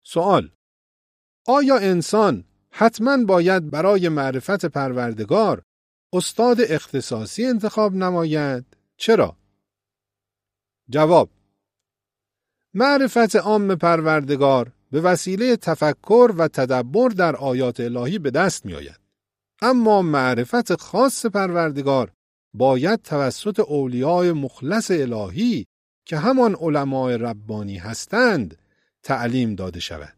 سوال: آیا انسان حتماً باید برای معرفت پروردگار استاد اختصاصی انتخاب نماید؟ چرا؟ جواب: معرفت عام پروردگار به وسیله تفکر و تدبر در آیات الهی به دست می آید. اما معرفت خاص پروردگار باید توسط اولیاء مخلص الهی که همان علماء ربانی هستند تعلیم داده شود.